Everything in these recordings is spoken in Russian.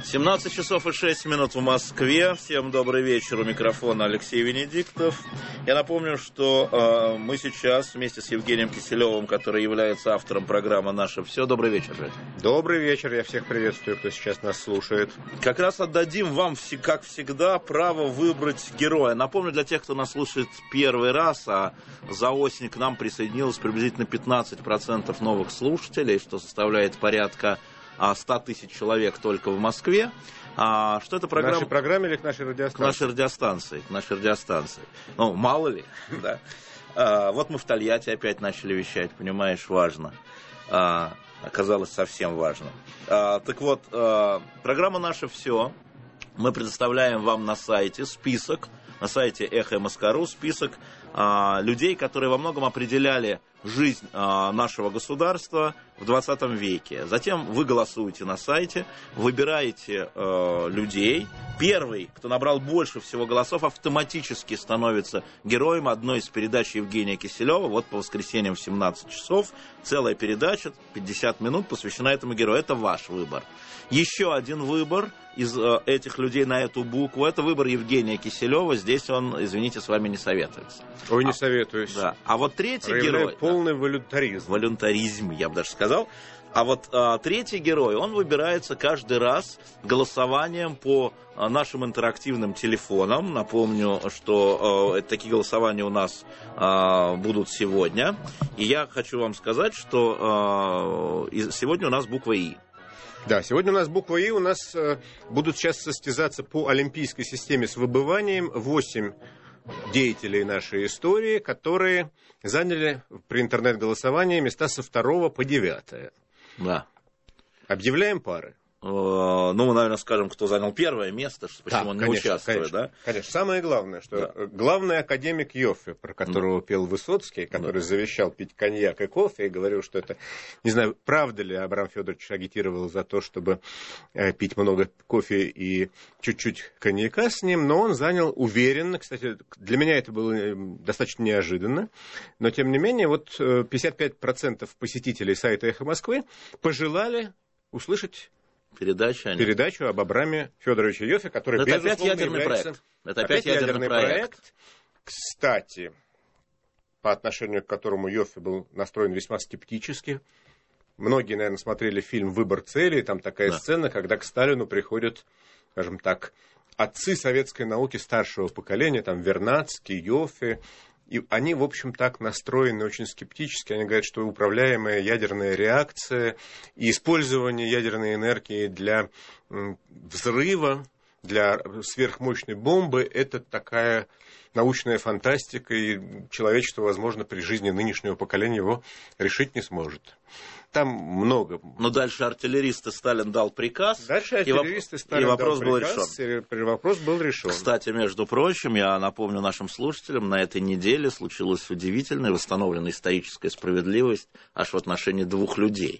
17 часов и 6 минут в Москве. Всем добрый вечер. У микрофона Алексей Венедиктов. Я напомню, что мы сейчас вместе с Евгением Киселевым, который является автором программы «Наше все». Добрый вечер, Жень. Добрый вечер. Я всех приветствую, кто сейчас нас слушает. Как раз отдадим вам, как всегда, право выбрать героя. Напомню, для тех, кто нас слушает первый раз, а за осень к нам присоединилось приблизительно 15% новых слушателей, что составляет порядка 100 тысяч человек только в Москве. Что это программа? К нашей программе или к нашей радиостанции? К нашей радиостанции. Ну, мало ли, да. Вот мы в Тольятти опять начали вещать, понимаешь, важно. Оказалось, совсем важно. Так вот, программа «Наше все». Мы предоставляем вам на сайте список, на сайте Эхо МСК.ру список людей, которые во многом определяли жизнь нашего государства в 20 веке. Затем вы голосуете на сайте, выбираете людей. Первый, кто набрал больше всего голосов, автоматически становится героем одной из передач Евгения Киселева. Вот по воскресеньям в 17 часов целая передача, 50 минут посвящена этому герою. Это ваш выбор. Еще один выбор из этих людей на эту букву. Это выбор Евгения Киселева. Здесь он, извините, с вами не советуется. Ой, не советуюсь. Да. А вот третий герой... полный волюнтаризм. Волюнтаризм, я бы даже сказал. А вот третий герой, он выбирается каждый раз голосованием по нашим интерактивным телефонам. Напомню, что такие голосования у нас будут сегодня. И я хочу вам сказать, что сегодня у нас буква «И». Да, сегодня у нас буква «И». У нас будут сейчас состязаться по олимпийской системе с выбыванием 8 деятелей нашей истории, которые заняли при интернет-голосовании места со 2 по 9. Да. Объявляем пары. Ну, мы, наверное, скажем, кто занял первое место, почему да, он конечно, не участвует. Конечно, да? Конечно. Самое главное, что главный академик Йоффе, про которого пел Высоцкий, который завещал пить коньяк и кофе, и говорил, что это, не знаю, правда ли Абрам Федорович агитировал за то, чтобы пить много кофе и чуть-чуть коньяка с ним, но он занял уверенно, кстати, для меня это было достаточно неожиданно, но, тем не менее, вот 55% посетителей сайта «Эхо Москвы» пожелали услышать передачу об Абраме Федоровиче Йоффе, который, это безусловно, опять ядерный является... проект. Это опять ядерный проект. Кстати, по отношению к которому Йоффе был настроен весьма скептически. Многие, наверное, смотрели фильм «Выбор цели». Там такая сцена, когда к Сталину приходят, скажем так, отцы советской науки старшего поколения, там Вернадский, Йоффе. И они, в общем, так настроены очень скептически. Они говорят, что управляемая ядерная реакция и использование ядерной энергии для взрыва, для сверхмощной бомбы – это такая научная фантастика, и человечество, возможно, при жизни нынешнего поколения его решить не сможет. Там много. Но дальше артиллеристы Сталин дал приказ. Дальше артиллеристы Сталин дал приказ, и вопрос был решен. Кстати, между прочим, я напомню нашим слушателям, на этой неделе случилась удивительная, восстановлена историческая справедливость аж в отношении 2 людей.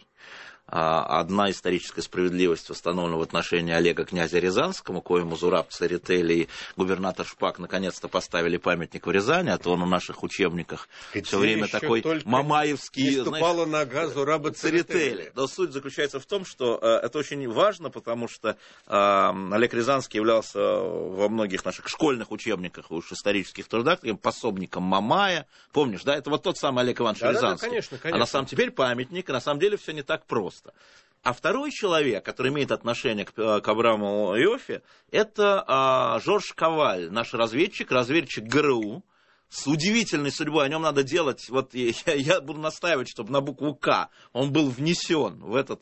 Одна историческая справедливость восстановлена в отношении Олега князя Рязанскому, коему Зураб Церетели и губернатор Шпак наконец-то поставили памятник в Рязани, а то он в наших учебниках все время такой мамаевский... Не ступала нога Зураба Церетели. Но суть заключается в том, что это очень важно, потому что Олег Рязанский являлся во многих наших школьных учебниках, уж исторических трудах, таким пособником Мамая. Помнишь, да? Это вот тот самый Олег Иванович Рязанский. Да, конечно. А на самом деле памятник, и на самом деле все не так просто. А второй человек, который имеет отношение к Абраму Йоффе, это Жорж Коваль, наш разведчик ГРУ, с удивительной судьбой. О нем надо делать, вот я буду настаивать, чтобы на букву «К» он был внесен в этот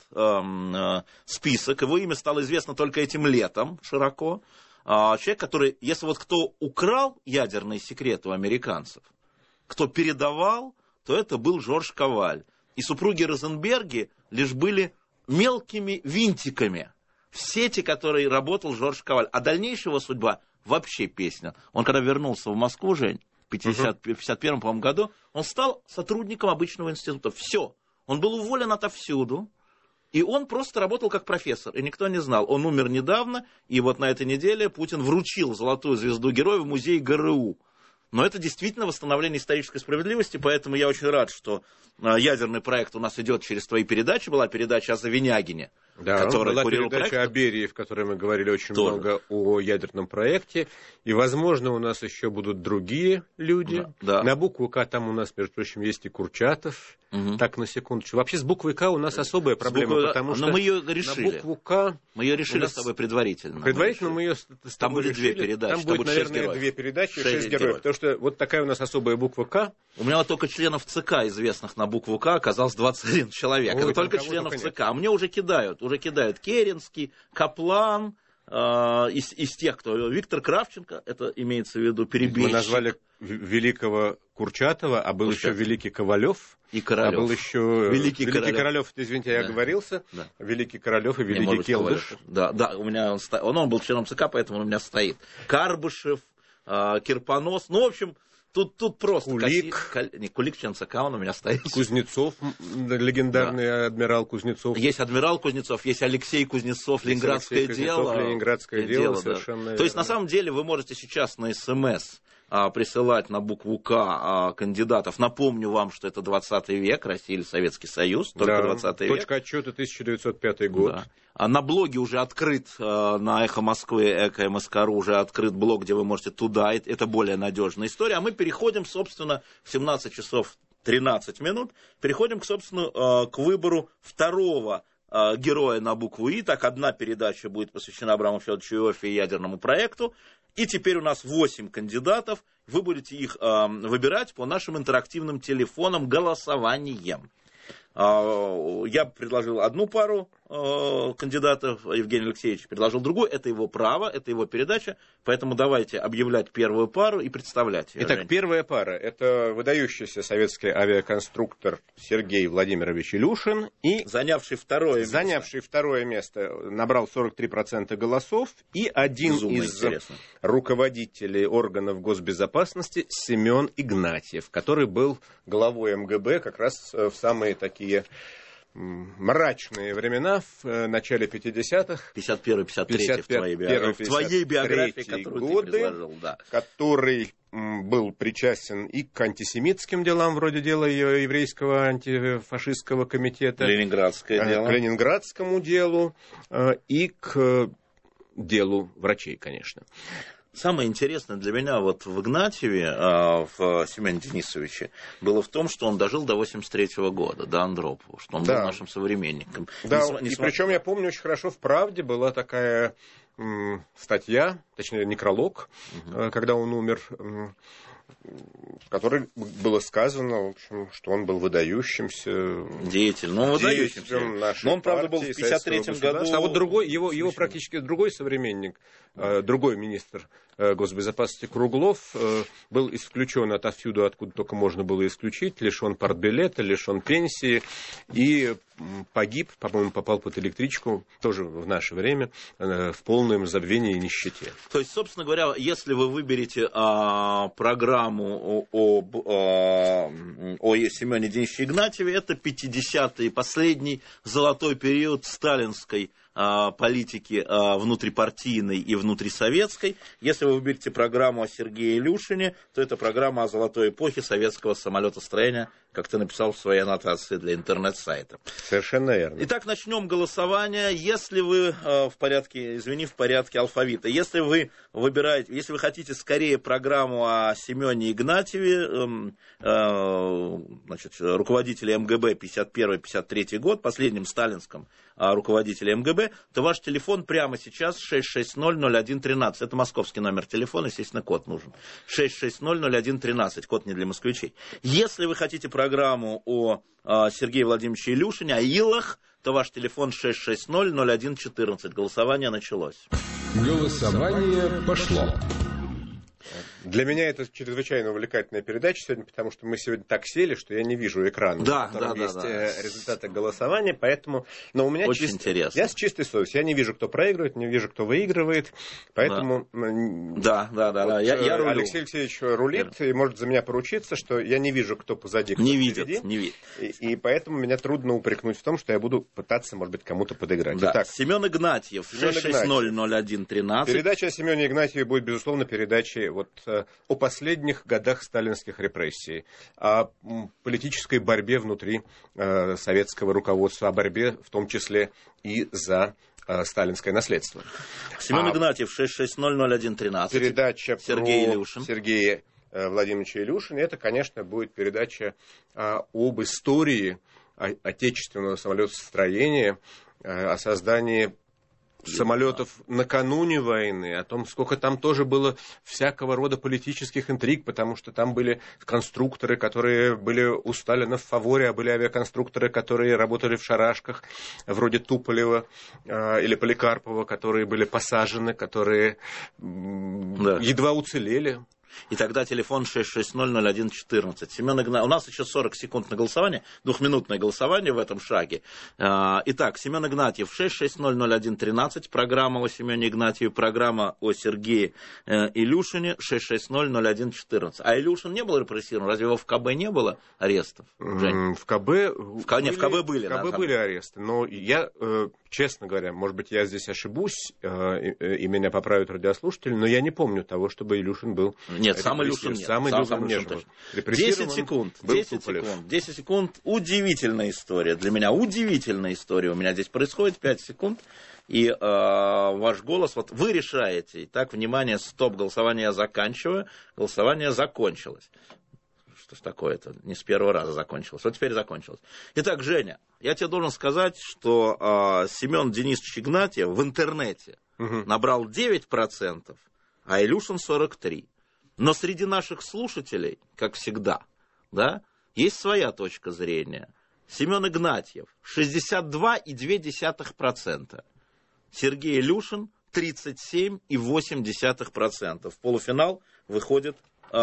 список. Его имя стало известно только этим летом широко. Человек, который, если вот кто украл ядерные секреты у американцев, кто передавал, то это был Жорж Коваль. И супруги Розенберги лишь были мелкими винтиками в сети, которой работал Жорж Коваль. А дальнейшая его судьба вообще песня. Он когда вернулся в Москву, Жень, в 51-м, по-моему, году, он стал сотрудником обычного института. Все. Он был уволен отовсюду. И он просто работал как профессор, и никто не знал. Он умер недавно, и вот на этой неделе Путин вручил золотую звезду героя в музей ГРУ. Но это действительно восстановление исторической справедливости, поэтому я очень рад, что ядерный проект у нас идет через твои передачи. Была передача о Завинягине, который была курировал передача проект. о Берии, в которой мы говорили очень Тоже. много о ядерном проекте. И, возможно, у нас еще будут другие люди. Да. На букву К там у нас, между прочим, есть и Курчатов. Так, на секундочку. Вообще с буквой К у нас особая проблема, потому что мы ее решили. на букву К... Мы ее решили с тобой предварительно. Предварительно мы ее с Там тобой будет решили. две передачи. Там будет, наверное, 2 передачи, 6 героев. Потому что вот такая у нас особая буква К. У меня вот только членов ЦК, известных на букву К, оказалось 21 человек. Ой, это только членов ЦК. А мне уже кидают Керенский, Каплан, из тех, кто... Виктор Кравченко, это имеется в виду перебежчик. Мы назвали великого Курчатова, а был еще великий Ковалев. И Королев. А был еще Великий Королев. Извините, я оговорился. Да. Великий Королев и великий Келдыш. Да, у меня он был членом ЦК, поэтому он у меня стоит. Карбышев, Кирпонос. Ну, в общем, тут просто... Кулик. Кулик член ЦК, он у меня стоит. Кузнецов, легендарный адмирал Кузнецов. Есть адмирал Кузнецов, есть Алексей Кузнецов, Ленинградское дело. Ленинградское дело, совершенно верно. То есть, на самом деле, вы можете сейчас на СМС присылать на букву К кандидатов. Напомню вам, что это 20 век, Россия или Советский Союз, только 20 век. Точка отчета 1905 год. Да. А на блоге уже открыт, на Эхо Москвы, Эко МСК.ру уже открыт блог, где вы можете туда, это более надежная история. А мы переходим, собственно, в 17 часов 13 минут, переходим, собственно, к выбору второго героя на букву И. Так, одна передача будет посвящена Абраму Федоровичу Иоффе и ядерному проекту. И теперь у нас 8 кандидатов. Вы будете их выбирать по нашим интерактивным телефонам голосованием. Я предложил одну пару кандидатов, Евгений Алексеевич предложил другую. Это его право, это его передача. Поэтому давайте объявлять первую пару и представлять ее. Итак, Жень. первая пара. Это выдающийся советский авиаконструктор Сергей Владимирович Илюшин. И занявший второе место, набрал 43% голосов. И один из руководителей органов госбезопасности Семен Игнатьев, который был главой МГБ как раз в самые такие мрачные времена в начале 50-х. 51-53 в твоей биографии, которую годы, ты предложил, да. Который был причастен и к антисемитским делам, вроде дела еврейского антифашистского комитета, к ленинградскому делу и к делу врачей, конечно. Самое интересное для меня вот в Игнатьеве, в Семене Денисовиче, было в том, что он дожил до 83-го года, до Андропова, что он был нашим современником. Да, и причем я помню очень хорошо, в «Правде» была такая статья, точнее некролог, когда он умер, в которой было сказано, в общем, что он был выдающимся деятелем. Но он, правда, был в 1953 году. А вот другой, его практически другой современник, другой министр госбезопасности Круглов был исключен отовсюду, откуда только можно было исключить, лишен партбилета, лишен пенсии и погиб, по-моему, попал под электричку, тоже в наше время, в полном забвении и нищете. То есть, собственно говоря, если вы выберете программу о Семене Денисовиче Игнатьеве, это 50-й, последний золотой период сталинской политики внутрипартийной и внутрисоветской. Если вы выберете программу о Сергее Илюшине, то это программа о золотой эпохе советского самолетостроения, как ты написал в своей аннотации для интернет-сайта. Совершенно верно. Итак, начнем голосование. Если вы в порядке алфавита, если вы хотите скорее программу о Семене Игнатьеве, руководителя МГБ 51-53 год, последнем сталинском руководителя МГБ, то ваш телефон прямо сейчас 660-01-13. Это московский номер телефона, естественно, код нужен. 660-01-13, код не для москвичей. Если вы хотите программу о Сергее Владимировиче Илюшине, о Илах, то ваш телефон 660-01-14. Голосование началось. Голосование пошло. Для меня это чрезвычайно увлекательная передача сегодня, потому что мы сегодня так сели, что я не вижу экрана, на котором есть результаты голосования, поэтому... Но у меня очень интересно. Я с чистой совестью. Я не вижу, кто проигрывает, не вижу, кто выигрывает, поэтому... Да. Я рулю. Алексей Алексеевич рулит и может за меня поручиться, что я не вижу, кто позади, кто впереди. Не видит. И поэтому меня трудно упрекнуть в том, что я буду пытаться, может быть, кому-то подыграть. Да. Итак, Семен Игнатьев, 660-01-13. Передача о Семене Игнатьеве будет, безусловно, передачей о последних годах сталинских репрессий, о политической борьбе внутри советского руководства, о борьбе в том числе и за сталинское наследство. Семен Игнатьев, 6600113. Передача Сергей про Илюшин. Сергея Владимировича Илюшина. Это, конечно, будет передача об истории отечественного самолетостроения, о создании самолетов накануне войны, о том, сколько там тоже было всякого рода политических интриг, потому что там были конструкторы, которые были у Сталина в фаворе, а были авиаконструкторы, которые работали в шарашках, вроде Туполева или Поликарпова, которые были посажены, которые едва уцелели. И тогда телефон 6600114. Семен Игнатьев. У нас еще 40 секунд на голосование, двухминутное голосование в этом шаге. Итак, Семен Игнатьев, 6600113. Программа о Семене Игнатьеве, программа о Сергее Илюшине, 6600114. А Илюшин не был репрессирован? Разве его в КБ не было арестов? В КБ были аресты. Но я, честно говоря, может быть, я здесь ошибусь, и меня поправят радиослушатели, но я не помню того, чтобы Илюшин был... Нет, сам Илюшин нет. Сам Илюшин не был. 10 секунд. 10 секунд. Удивительная история. Для меня удивительная история. У меня здесь происходит 5 секунд. И ваш голос, вот вы решаете. Итак, внимание, стоп, голосование я заканчиваю. Голосование закончилось. Что ж такое-то? Не с первого раза закончилось. Вот теперь закончилось. Итак, Женя, я тебе должен сказать, что Семен Денисович Игнатьев в интернете набрал 9%, а Илюшин 43%. Но среди наших слушателей, как всегда, да, есть своя точка зрения. Семен Игнатьев 62,2%. Сергей Илюшин 37,8%. В полуфинал выходит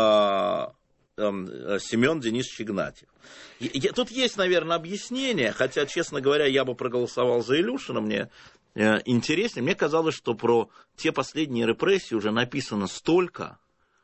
Семен Денисович Игнатьев. Тут есть, наверное, объяснение, хотя, честно говоря, я бы проголосовал за Илюшина, мне интереснее. Мне казалось, что про те последние репрессии уже написано столько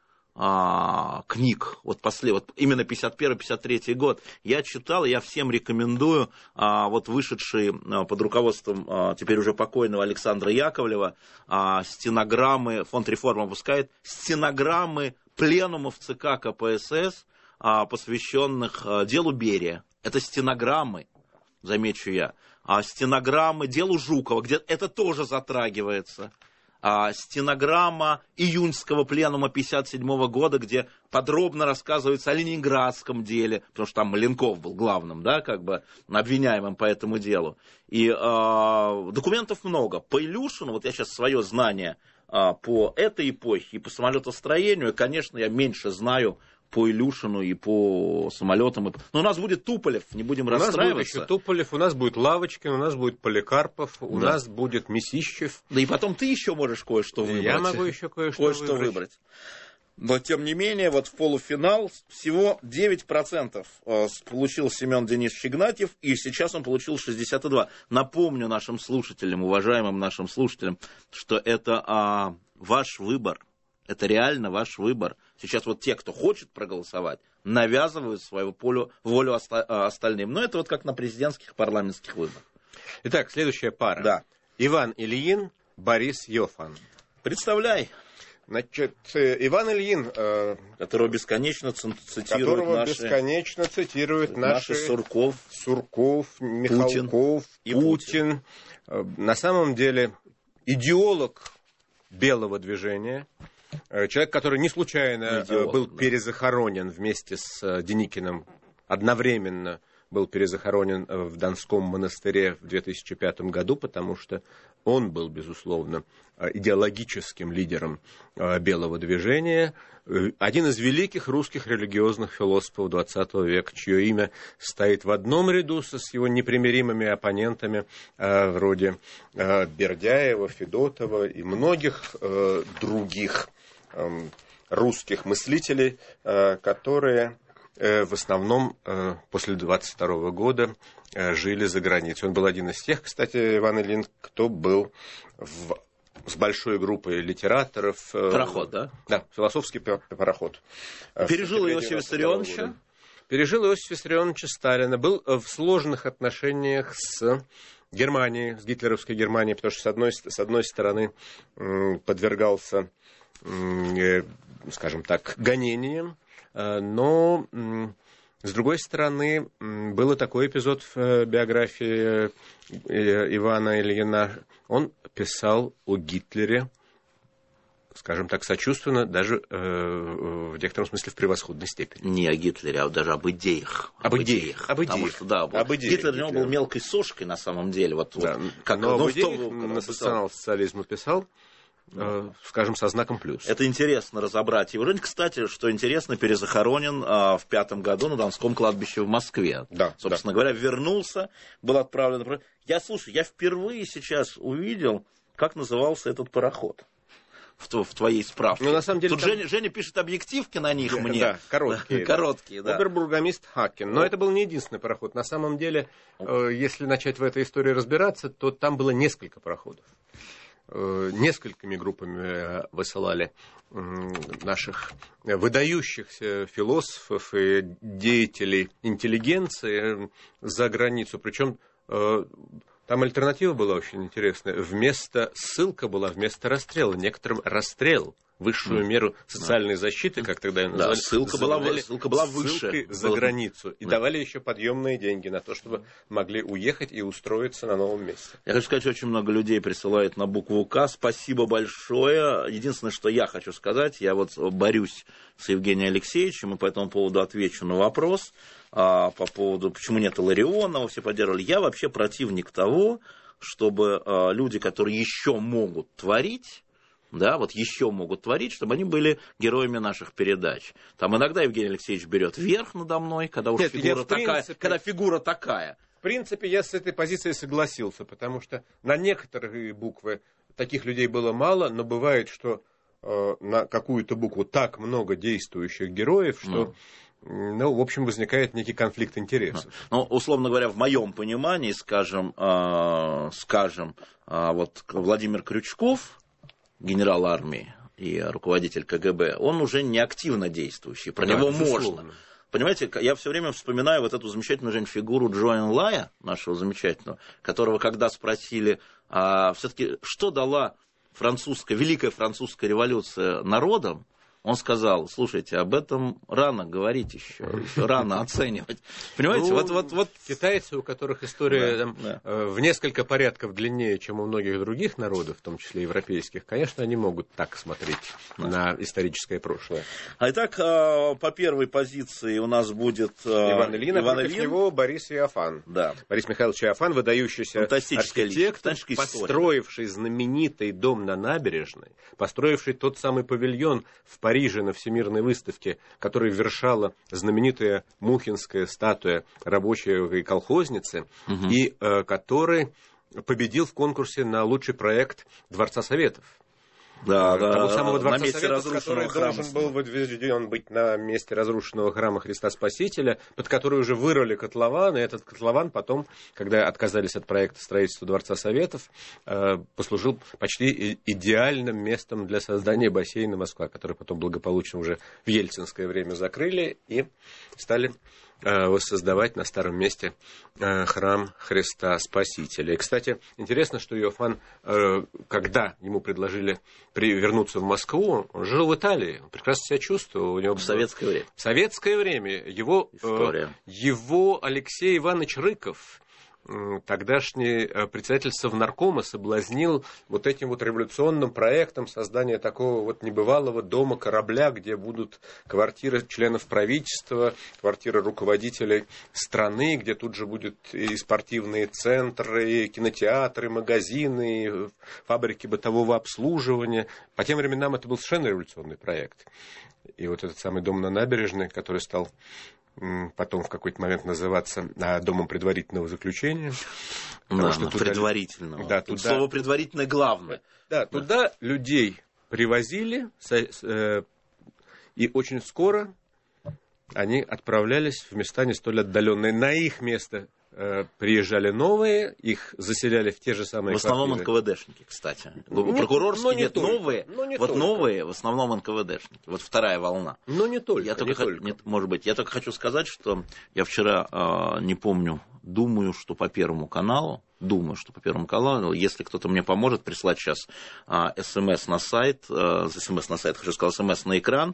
книг, вот именно 51-53 год, я читал, я всем рекомендую, вот вышедшие под руководством теперь уже покойного Александра Яковлева стенограммы, фонд реформ выпускает стенограммы пленумов ЦК КПСС, посвященных делу Берия. Это стенограммы, замечу я, стенограммы делу Жукова, где это тоже затрагивается. Стенограмма июньского пленума 1957 года, где подробно рассказывается о ленинградском деле, потому что там Маленков был главным, да, как бы обвиняемым по этому делу. И документов много. По Илюшину, вот я сейчас свое знание по этой эпохе и по самолетостроению, конечно, я меньше знаю по Илюшину и по самолетам. Но у нас будет Туполев, не будем расстраиваться. У нас будет еще Туполев, у нас будет Лавочкин, у нас будет Поликарпов, у нас будет Месищев. Да и потом ты еще можешь кое-что выбрать. Я могу еще кое-что выбрать. Но, тем не менее, вот в полуфинал всего 9% получил Семен Денисович Игнатьев, и сейчас он получил 62%. Напомню нашим слушателям, уважаемым нашим слушателям, что это ваш выбор. Это реально ваш выбор. Сейчас вот те, кто хочет проголосовать, навязывают свою волю остальным. Но это вот как на президентских парламентских выборах. Итак, следующая пара. Да. Иван Ильин, Борис Йофан. Представляй. Значит, Иван Ильин, которого бесконечно цитируют наши Сурков, Михалков, Путин. На самом деле идеолог белого движения. Человек, который не случайно был перезахоронен вместе с Деникиным, одновременно был перезахоронен в Донском монастыре в 2005 году, потому что он был, безусловно, идеологическим лидером белого движения, один из великих русских религиозных философов XX века, чье имя стоит в одном ряду с его непримиримыми оппонентами вроде Бердяева, Федотова и многих других русских мыслителей, которые в основном после 22 года жили за границей. Он был один из тех, кстати, Иван Ильин, кто был с большой группой литераторов. Пароход, да? Да, философский пароход. Пережил Иосифа Виссарионовича? Пережил Иосифа Виссарионовича Сталина. Был в сложных отношениях с Германией, с гитлеровской Германией, потому что, с одной стороны, подвергался скажем так, гонениям. Но, с другой стороны, был такой эпизод в биографии Ивана Ильина. Он писал о Гитлере, скажем так, сочувственно, даже в некотором смысле в превосходной степени. Не о Гитлере, а даже об идеях. Об идеях. Потому что, да, Гитлер для него был мелкой сошкой, на самом деле. Но об идеях национал-социализм писал, скажем, со знаком плюс. Это интересно разобрать его жизнь. Кстати, что интересно, перезахоронен в 5 году на Донском кладбище в Москве. Да, собственно говоря, вернулся, был отправлен. Я впервые сейчас увидел, как назывался этот пароход. В твоей справке. Ну, на самом деле, тут Женя пишет объективки на них мне. Да, короткие. Короткие, да. Обербургомист Хакен. Но это был не единственный пароход. На самом деле, если начать в этой истории разбираться, то там было несколько пароходов. Несколькими группами высылали наших выдающихся философов и деятелей интеллигенции за границу. Причем там альтернатива была очень интересная. Ссылка была вместо расстрела. Некоторым расстрел, высшую меру социальной защиты, как тогда ее называли. Да, ссылка была выше. За границу. И давали еще подъемные деньги на то, чтобы могли уехать и устроиться на новом месте. Я хочу сказать, очень много людей присылает на букву К. Спасибо большое. Единственное, что я хочу сказать, я борюсь с Евгением Алексеевичем, и по этому поводу отвечу на вопрос. По поводу, почему нет Илларионова, все поддерживали. Я вообще противник того, чтобы люди, которые еще могут творить, чтобы они были героями наших передач. Там иногда Евгений Алексеевич берет верх надо мной, когда фигура такая. В принципе, я с этой позицией согласился, потому что на некоторые буквы таких людей было мало, но бывает, что на какую-то букву так много действующих героев, что... в общем, возникает некий конфликт интересов. Условно говоря, в моем понимании, скажем, Владимир Крючков, генерал армии и руководитель КГБ, он уже не активно действующий, про него можно. Понимаете, я все время вспоминаю вот эту замечательную фигуру Чжоу Энлая, нашего замечательного, которого, когда спросили, все-таки, что дала Великая французская революция народам, он сказал: слушайте, об этом рано говорить еще рано оценивать. Понимаете, вот китайцы, у которых история в несколько порядков длиннее, чем у многих других народов, в том числе европейских, конечно, они могут так смотреть на историческое прошлое. Итак, по первой позиции у нас будет Иван Ильин, против него Борис Иофан. Да. Борис Михайлович Иофан, выдающийся архитектор, построивший знаменитый дом на набережной, построивший тот самый павильон в Париже на Всемирной выставке, который вершала знаменитая мухинская статуя рабочей колхозницы, и который победил в конкурсе на лучший проект Дворца Советов. Того самого Дворца Советов, который должен был возведен быть на месте разрушенного храма Христа Спасителя, под который уже вырыли котлован, и этот котлован потом, когда отказались от проекта строительства Дворца Советов, послужил почти идеальным местом для создания бассейна Москва, который потом благополучно уже в ельцинское время закрыли и стали воссоздавать на старом месте храм Христа Спасителя. И, кстати, интересно, что Иофан, когда ему предложили вернуться в Москву, он жил в Италии, он прекрасно себя чувствовал. У него в советское время. В советское время. Его Алексей Иванович Рыков, тогдашний председатель Совнаркома, соблазнил вот этим революционным проектом создания такого небывалого дома-корабля, где будут квартиры членов правительства, квартиры руководителей страны, где тут же будут и спортивные центры, и кинотеатры, магазины, и фабрики бытового обслуживания. По тем временам это был совершенно революционный проект. И вот этот самый дом на набережной, который стал потом в какой-то момент называться домом предварительного заключения. Предварительного. Да, слово «предварительное» главное. Да, туда людей привозили, и очень скоро они отправлялись в места не столь отдаленные. На их место приезжали новые, их заселяли в те же самые квартиры. В основном НКВДшники, кстати. Прокурорские нет, новые. Вот новые, в основном НКВДшники. Вот вторая волна. Но не только. Может быть. Я только хочу сказать, что я вчера, не помню, думаю, что по Первому каналу, если кто-то мне поможет прислать сейчас смс на сайт, хочу сказать, смс на экран,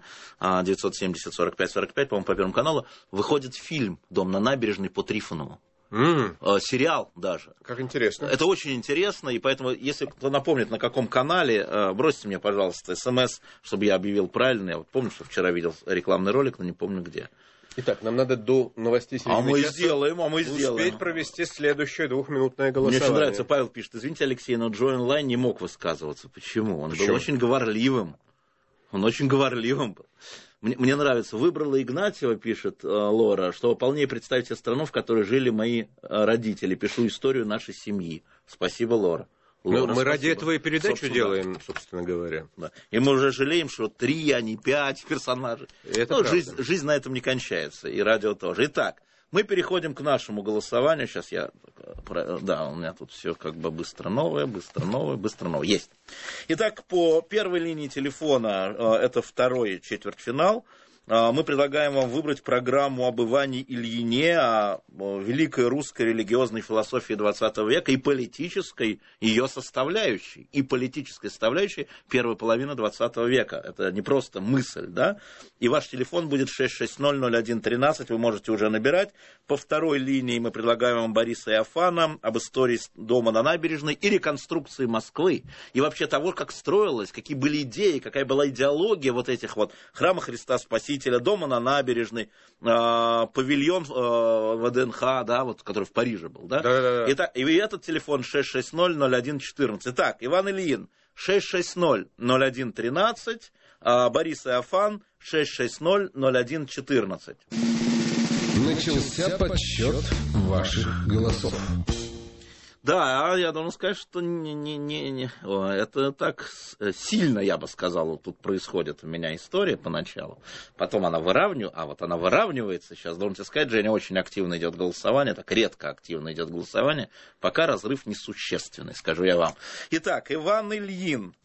970-45-45, по-моему, по Первому каналу, выходит фильм «Дом на набережной» по Трифонову. Сериал даже. Как интересно. Это очень интересно, и поэтому, если кто напомнит, на каком канале, бросьте мне, пожалуйста, смс, чтобы я объявил правильно. Я вот помню, что вчера видел рекламный ролик, но не помню где. Итак, нам надо до новостей середины часа успеть провести следующее 2-минутное голосование. Мне очень нравится, Павел пишет: извините, Алексей, но Джо Онлайн не мог высказываться. Почему? Он был очень говорливым. Был. Мне нравится. Выбрала Игнатьева, пишет Лора, чтобы полнее представить себе страну, в которой жили мои родители. Пишу историю нашей семьи. Спасибо, Лора. Мы ради этого и передачу делаем, собственно говоря. Да. И мы уже жалеем, что 3, а не 5 персонажей. Жизнь на этом не кончается, и радио тоже. Итак, мы переходим к нашему голосованию. Сейчас у меня тут все как бы быстро новое. Есть. Итак, по первой линии телефона, это второй четвертьфинал, мы предлагаем вам выбрать программу об Иване Ильине, о великой русской религиозной философии XX века и политической ее составляющей. Первой половины XX века. Это не просто мысль, да? И ваш телефон будет 660-01-13, вы можете уже набирать. По второй линии мы предлагаем вам Бориса Иофана об истории дома на набережной и реконструкции Москвы. И вообще того, как строилось, какие были идеи, какая была идеология вот этих вот храма Христа Спасителя, дома на набережной, павильон ВДНХ, да, вот, который в Париже был, да? Да. Итак, и этот телефон 660-01-14. Итак, Иван Ильин 660-01-13, Борис Иофан 660-01-14. Начался подсчет ваших голосов. Да, я должен сказать, что это так сильно, я бы сказал, тут происходит у меня история поначалу. Потом она выравнивается. Сейчас, должен тебе сказать, Женя, очень активно идет голосование, так редко активно идет голосование, пока разрыв несущественный, скажу я вам. Итак, Иван Ильин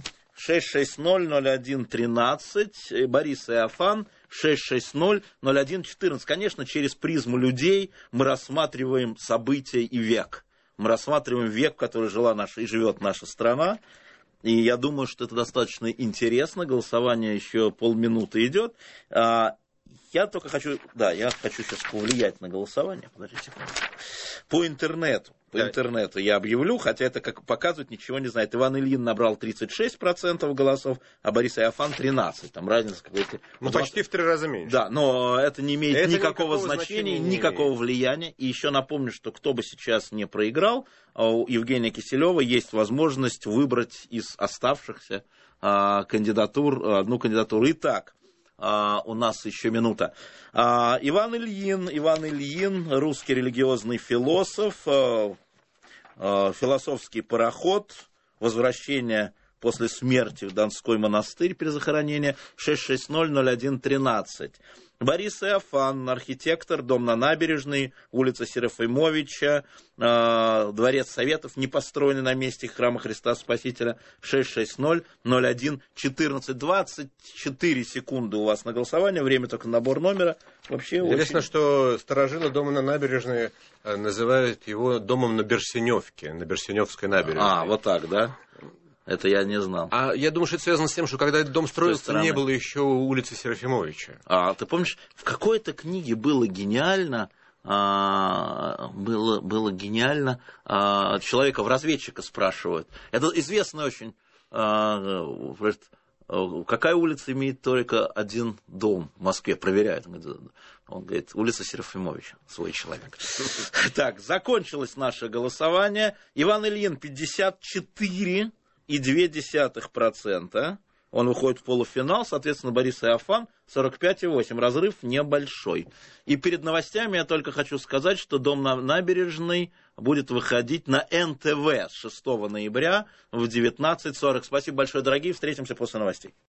660-01-13, Борис Иофан 660-01-14. Конечно, через призму людей мы рассматриваем события и век. Мы рассматриваем век, в который жила наша и живет наша страна. И я думаю, что это достаточно интересно. Голосование еще полминуты идет. Я хочу сейчас повлиять на голосование. Подождите. По интернету я объявлю, хотя это, как показывает, ничего не знает. Иван Ильин набрал 36% голосов, а Борис Иофан 13%. Там разница какая-то. Почти в 3 раза меньше. Да, но это не имеет никакого значения, никакого влияния. И еще напомню, что кто бы сейчас не проиграл, у Евгения Киселева есть возможность выбрать из оставшихся кандидатур одну кандидатуру. Итак, у нас еще минута. Иван Ильин, русский религиозный философ, философский пароход, возвращение после смерти в Донской монастырь, перезахоронение, 660-01-13. Борис Иофан, архитектор, дом на набережной, улица Серафимовича, дворец Советов, не построенный на месте храма Христа Спасителя, 660-01-14. 24 секунды у вас на голосование, время только набор номера. Вообще интересно, что старожилы дома на набережной называют его домом на Берсеневке, на Берсеневской набережной. Вот так, да? Это я не знал. А я думаю, что это связано с тем, что когда этот дом строился, не было еще улицы Серафимовича. Ты помнишь, в какой-то книге было гениально, человека в разведчика спрашивают. Это известно очень. Какая улица имеет только один дом в Москве? Проверяют. Он говорит, улица Серафимовича, свой человек. Так, закончилось наше голосование. Иван Ильин 54,2%. Он выходит в полуфинал, соответственно, Борис Иофан 45,8%. Разрыв небольшой. И перед новостями я только хочу сказать, что дом на набережной будет выходить на НТВ с 6 ноября в 19:40. Спасибо большое, дорогие. Встретимся после новостей.